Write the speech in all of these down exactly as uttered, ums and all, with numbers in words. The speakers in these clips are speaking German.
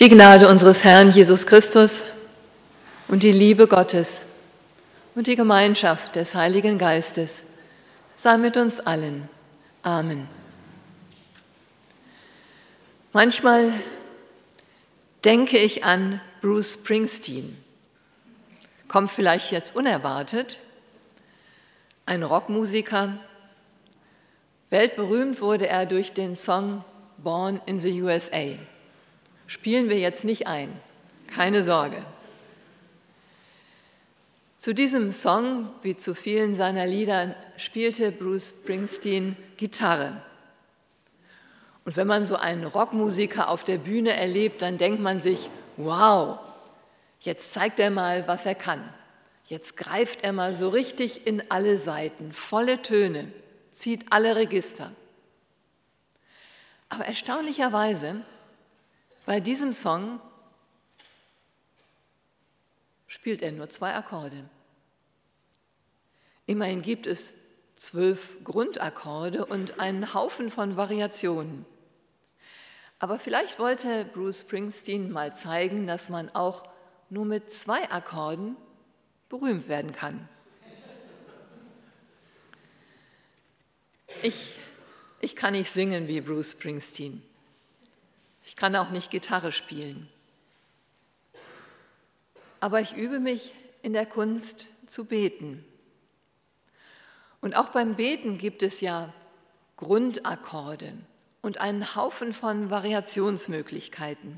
Die Gnade unseres Herrn Jesus Christus und die Liebe Gottes und die Gemeinschaft des Heiligen Geistes sei mit uns allen. Amen. Manchmal denke ich an Bruce Springsteen. Kommt vielleicht jetzt unerwartet. Ein Rockmusiker. Weltberühmt wurde er durch den Song Born in the U S A. Spielen wir jetzt nicht ein, keine Sorge. Zu diesem Song, wie zu vielen seiner Lieder, spielte Bruce Springsteen Gitarre. Und wenn man so einen Rockmusiker auf der Bühne erlebt, dann denkt man sich, wow, jetzt zeigt er mal, was er kann. Jetzt greift er mal so richtig in alle Saiten, volle Töne, zieht alle Register. Aber erstaunlicherweise, bei diesem Song spielt er nur zwei Akkorde. Immerhin gibt es zwölf Grundakkorde und einen Haufen von Variationen. Aber vielleicht wollte Bruce Springsteen mal zeigen, dass man auch nur mit zwei Akkorden berühmt werden kann. Ich, ich kann nicht singen wie Bruce Springsteen. Ich kann auch nicht Gitarre spielen. Aber ich übe mich in der Kunst zu beten. Und auch beim Beten gibt es ja Grundakkorde und einen Haufen von Variationsmöglichkeiten.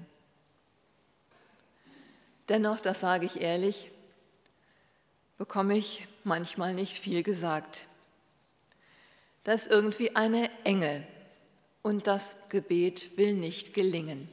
Dennoch, das sage ich ehrlich, bekomme ich manchmal nicht viel gesagt. Da ist irgendwie eine Enge. Und das Gebet will nicht gelingen.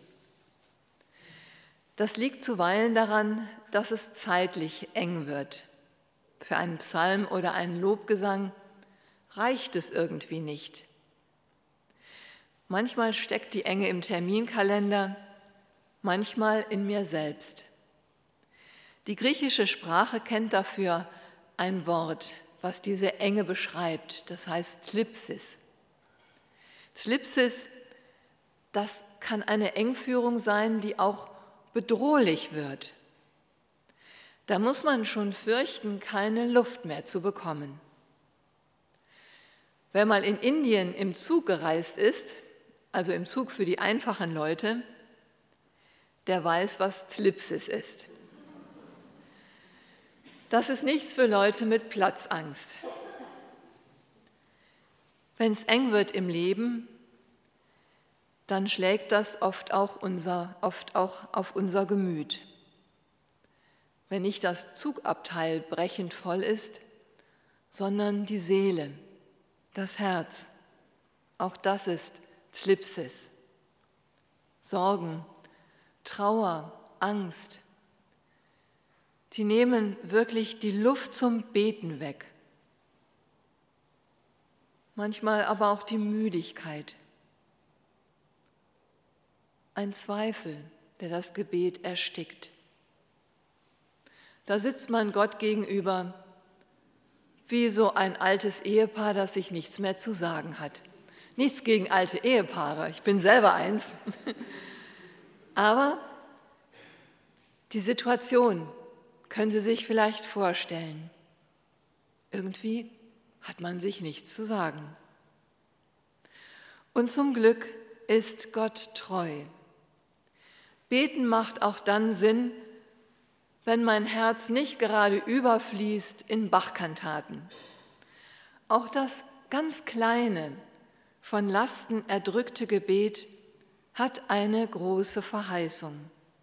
Das liegt zuweilen daran, dass es zeitlich eng wird. Für einen Psalm oder einen Lobgesang reicht es irgendwie nicht. Manchmal steckt die Enge im Terminkalender, manchmal in mir selbst. Die griechische Sprache kennt dafür ein Wort, was diese Enge beschreibt, das heißt Thlipsis. Thlipsis, das kann eine Engführung sein, die auch bedrohlich wird. Da muss man schon fürchten, keine Luft mehr zu bekommen. Wer mal in Indien im Zug gereist ist, also im Zug für die einfachen Leute, der weiß, was Thlipsis ist. Das ist nichts für Leute mit Platzangst. Wenn es eng wird im Leben, dann schlägt das oft auch, unser, oft auch auf unser Gemüt. Wenn nicht das Zugabteil brechend voll ist, sondern die Seele, das Herz, auch das ist Thlipsis. Sorgen, Trauer, Angst, die nehmen wirklich die Luft zum Beten weg. Manchmal aber auch die Müdigkeit. Ein Zweifel, der das Gebet erstickt. Da sitzt man Gott gegenüber wie so ein altes Ehepaar, das sich nichts mehr zu sagen hat. Nichts gegen alte Ehepaare, ich bin selber eins. Aber die Situation können Sie sich vielleicht vorstellen. Irgendwie hat man sich nichts zu sagen. Und zum Glück ist Gott treu. Beten macht auch dann Sinn, wenn mein Herz nicht gerade überfließt in Bachkantaten. Auch das ganz kleine, von Lasten erdrückte Gebet hat eine große Verheißung.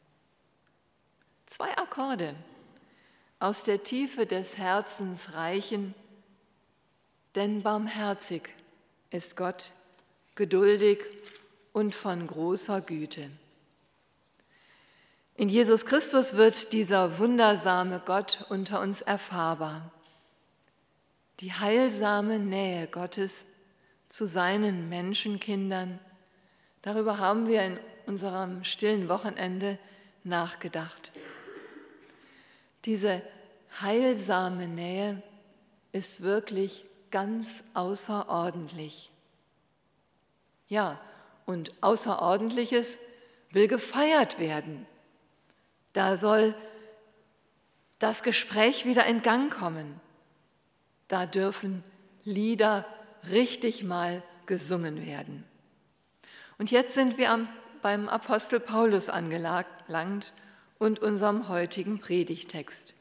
Zwei Akkorde aus der Tiefe des Herzens reichen, denn barmherzig ist Gott, geduldig und von großer Güte. In Jesus Christus wird dieser wundersame Gott unter uns erfahrbar. Die heilsame Nähe Gottes zu seinen Menschenkindern, darüber haben wir in unserem stillen Wochenende nachgedacht. Diese heilsame Nähe ist wirklich ganz außerordentlich. Ja, und Außerordentliches will gefeiert werden. Da soll das Gespräch wieder in Gang kommen. Da dürfen Lieder richtig mal gesungen werden. Und jetzt sind wir am, beim Apostel Paulus angelangt und unserem heutigen Predigtext.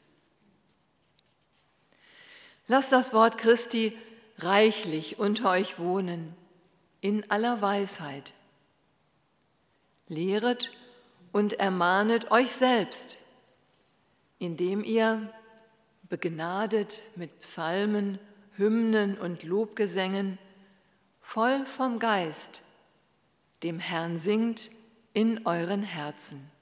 Lasst das Wort Christi reichlich unter euch wohnen, in aller Weisheit. Lehret und ermahnet euch selbst, indem ihr, begnadet mit Psalmen, Hymnen und Lobgesängen, voll vom Geist, dem Herrn singt in euren Herzen.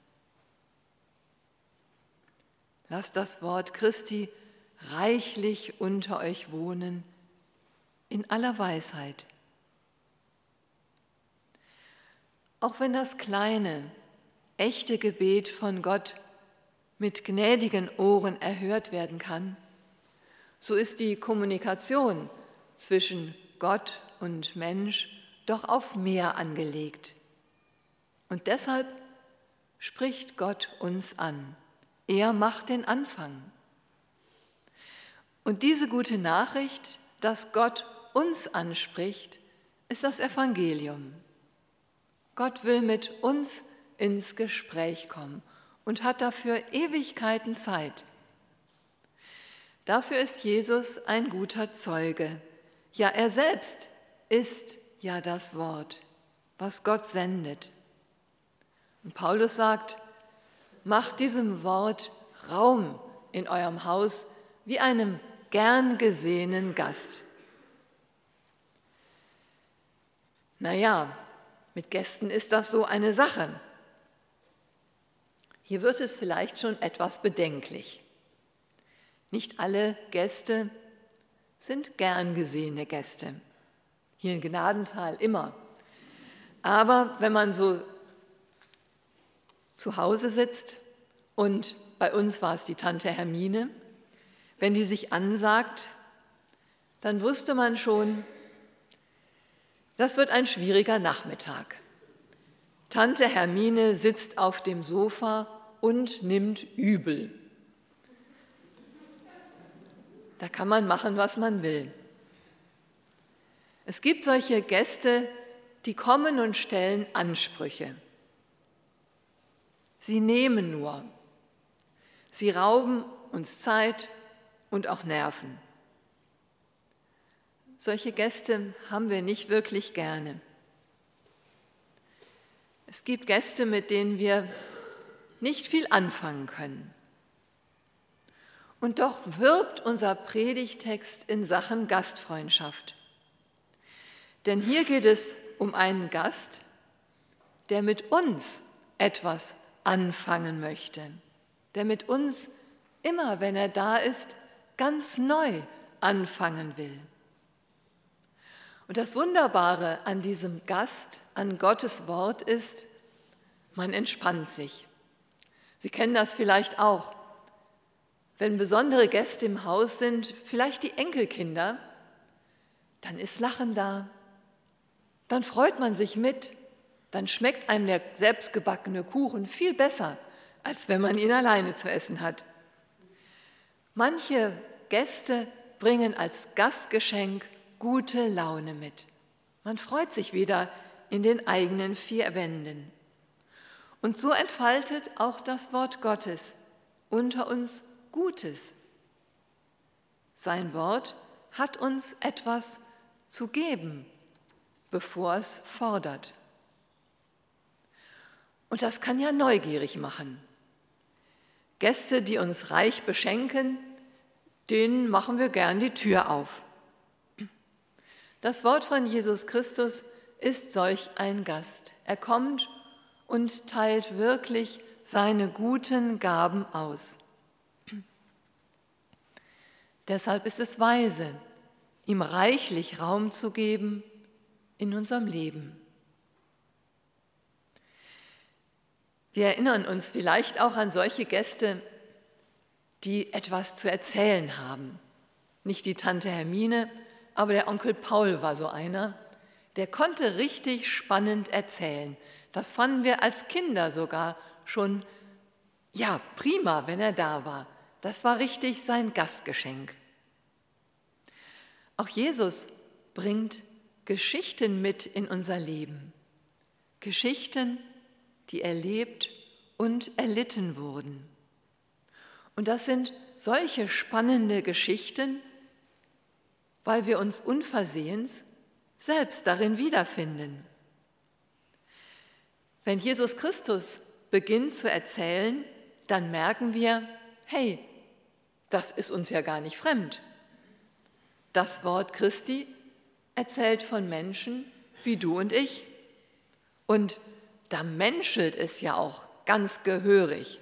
Lasst das Wort Christi reichlich unter euch wohnen, in aller Weisheit. Auch wenn das kleine, echte Gebet von Gott mit gnädigen Ohren erhört werden kann, so ist die Kommunikation zwischen Gott und Mensch doch auf mehr angelegt. Und deshalb spricht Gott uns an. Er macht den Anfang. Und diese gute Nachricht, dass Gott uns anspricht, ist das Evangelium. Gott will mit uns ins Gespräch kommen und hat dafür Ewigkeiten Zeit. Dafür ist Jesus ein guter Zeuge. Ja, er selbst ist ja das Wort, was Gott sendet. Und Paulus sagt, macht diesem Wort Raum in eurem Haus wie einem gern gesehenen Gast. Naja, mit Gästen ist das so eine Sache. Hier wird es vielleicht schon etwas bedenklich. Nicht alle Gäste sind gern gesehene Gäste. Hier in Gnadenthal immer. Aber wenn man so zu Hause sitzt, und bei uns war es die Tante Hermine, wenn die sich ansagt, dann wusste man schon, das wird ein schwieriger Nachmittag. Tante Hermine sitzt auf dem Sofa und nimmt übel. Da kann man machen, was man will. Es gibt solche Gäste, die kommen und stellen Ansprüche. Sie nehmen nur. Sie rauben uns Zeit und auch Nerven. Solche Gäste haben wir nicht wirklich gerne. Es gibt Gäste, mit denen wir nicht viel anfangen können. Und doch wirbt unser Predigtext in Sachen Gastfreundschaft. Denn hier geht es um einen Gast, der mit uns etwas anfangen möchte, der mit uns immer, wenn er da ist, ganz neu anfangen will. Und das Wunderbare an diesem Gast, an Gottes Wort ist, man entspannt sich. Sie kennen das vielleicht auch. Wenn besondere Gäste im Haus sind, vielleicht die Enkelkinder, dann ist Lachen da, dann freut man sich mit, dann schmeckt einem der selbstgebackene Kuchen viel besser, als wenn man ihn alleine zu essen hat. Manche Gäste bringen als Gastgeschenk gute Laune mit. Man freut sich wieder in den eigenen vier Wänden. Und so entfaltet auch das Wort Gottes unter uns Gutes. Sein Wort hat uns etwas zu geben, bevor es fordert. Und das kann ja neugierig machen. Gäste, die uns reich beschenken, denen machen wir gern die Tür auf. Das Wort von Jesus Christus ist solch ein Gast. Er kommt und teilt wirklich seine guten Gaben aus. Deshalb ist es weise, ihm reichlich Raum zu geben in unserem Leben. Wir erinnern uns vielleicht auch an solche Gäste, die etwas zu erzählen haben. Nicht die Tante Hermine, aber der Onkel Paul war so einer, der konnte richtig spannend erzählen. Das fanden wir als Kinder sogar schon, ja, prima, wenn er da war. Das war richtig sein Gastgeschenk. Auch Jesus bringt Geschichten mit in unser Leben. Geschichten, die erlebt und erlitten wurden. Und das sind solche spannende Geschichten, weil wir uns unversehens selbst darin wiederfinden. Wenn Jesus Christus beginnt zu erzählen, dann merken wir, hey, das ist uns ja gar nicht fremd. Das Wort Christi erzählt von Menschen wie du und ich. Und da menschelt es ja auch ganz gehörig.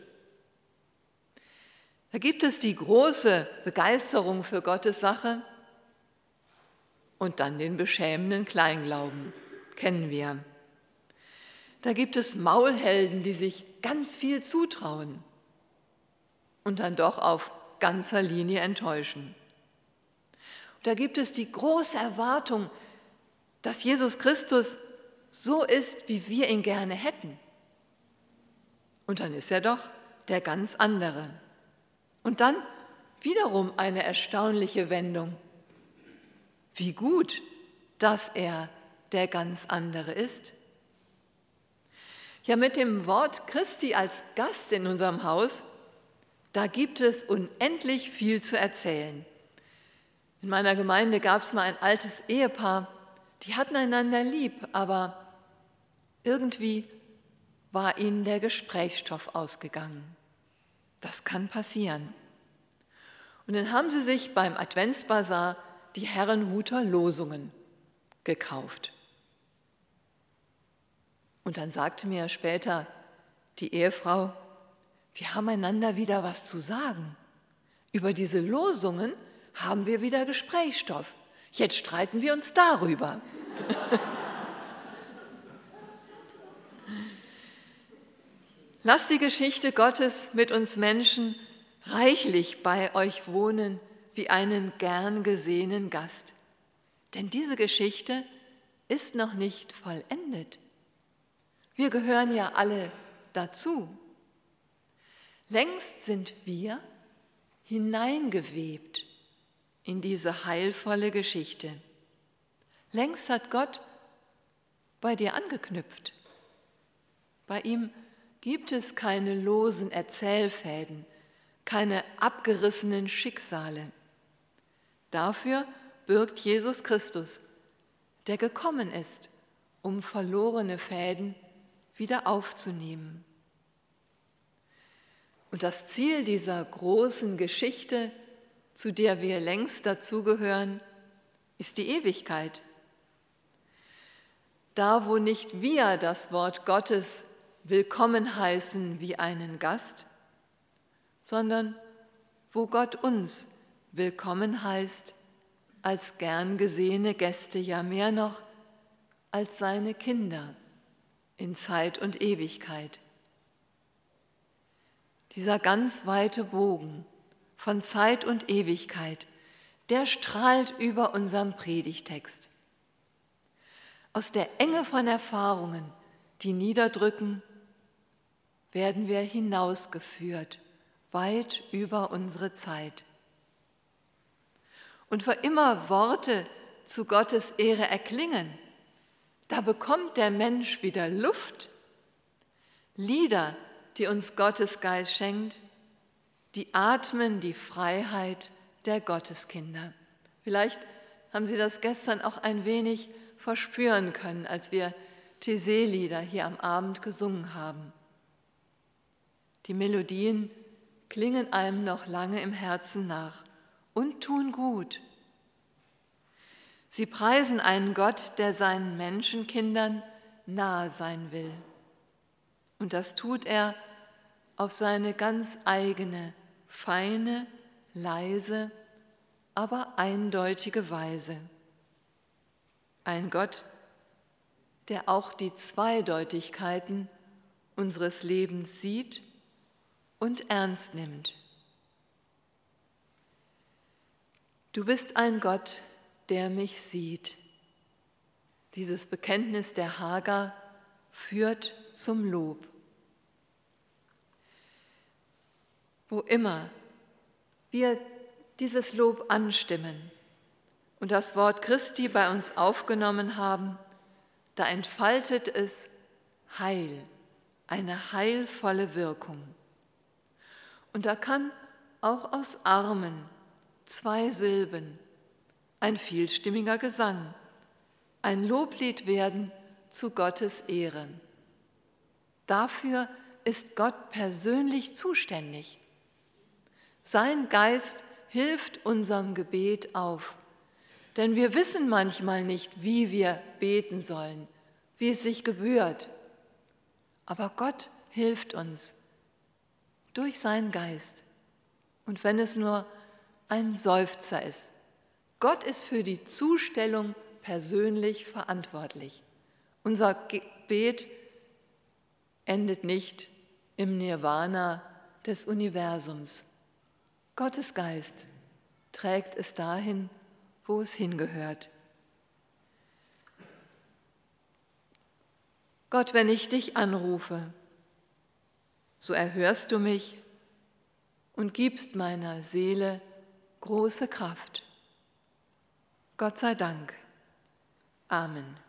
Da gibt es die große Begeisterung für Gottes Sache und dann den beschämenden Kleinglauben, kennen wir. Da gibt es Maulhelden, die sich ganz viel zutrauen und dann doch auf ganzer Linie enttäuschen. Und da gibt es die große Erwartung, dass Jesus Christus so ist, wie wir ihn gerne hätten. Und dann ist er doch der ganz andere. Und dann wiederum eine erstaunliche Wendung. Wie gut, dass er der ganz andere ist. Ja, mit dem Wort Christi als Gast in unserem Haus, da gibt es unendlich viel zu erzählen. In meiner Gemeinde gab es mal ein altes Ehepaar, die hatten einander lieb, aber irgendwie war ihnen der Gesprächsstoff ausgegangen. Das kann passieren. Und dann haben sie sich beim Adventsbasar die Herrenhuter Losungen gekauft. Und dann sagte mir später die Ehefrau, wir haben einander wieder was zu sagen. Über diese Losungen haben wir wieder Gesprächsstoff. Jetzt streiten wir uns darüber. Lasst die Geschichte Gottes mit uns Menschen reichlich bei euch wohnen wie einen gern gesehenen Gast. Denn diese Geschichte ist noch nicht vollendet. Wir gehören ja alle dazu. Längst sind wir hineingewebt in diese heilvolle Geschichte. Längst hat Gott bei dir angeknüpft. Bei ihm gibt es keine losen Erzählfäden, keine abgerissenen Schicksale. Dafür bürgt Jesus Christus, der gekommen ist, um verlorene Fäden wieder aufzunehmen. Und das Ziel dieser großen Geschichte, zu der wir längst dazugehören, ist die Ewigkeit. Da, wo nicht wir das Wort Gottes willkommen heißen wie einen Gast, sondern wo Gott uns willkommen heißt als gern gesehene Gäste, ja mehr noch als seine Kinder in Zeit und Ewigkeit. Dieser ganz weite Bogen von Zeit und Ewigkeit, der strahlt über unserem Predigtext. Aus der Enge von Erfahrungen, die niederdrücken, werden wir hinausgeführt, weit über unsere Zeit. Und wo immer Worte zu Gottes Ehre erklingen, da bekommt der Mensch wieder Luft. Lieder, die uns Gottes Geist schenkt, die atmen die Freiheit der Gotteskinder. Vielleicht haben Sie das gestern auch ein wenig verspüren können, als wir Taizé-Lieder hier am Abend gesungen haben. Die Melodien klingen einem noch lange im Herzen nach und tun gut. Sie preisen einen Gott, der seinen Menschenkindern nahe sein will. Und das tut er auf seine ganz eigene, feine, leise, aber eindeutige Weise. Ein Gott, der auch die Zweideutigkeiten unseres Lebens sieht und ernst nimmt. Du bist ein Gott, der mich sieht. Dieses Bekenntnis der Hagar führt zum Lob. Wo immer wir dieses Lob anstimmen und das Wort Christi bei uns aufgenommen haben, da entfaltet es Heil, eine heilvolle Wirkung. Und da kann auch aus Armen zwei Silben ein vielstimmiger Gesang, ein Loblied werden zu Gottes Ehre. Dafür ist Gott persönlich zuständig. Sein Geist hilft unserem Gebet auf, denn wir wissen manchmal nicht, wie wir beten sollen, wie es sich gebührt. Aber Gott hilft uns durch seinen Geist. Und wenn es nur ein Seufzer ist, Gott ist für die Zustellung persönlich verantwortlich. Unser Gebet endet nicht im Nirvana des Universums. Gottes Geist trägt es dahin, wo es hingehört. Gott, wenn ich dich anrufe, so erhörst du mich und gibst meiner Seele große Kraft. Gott sei Dank. Amen.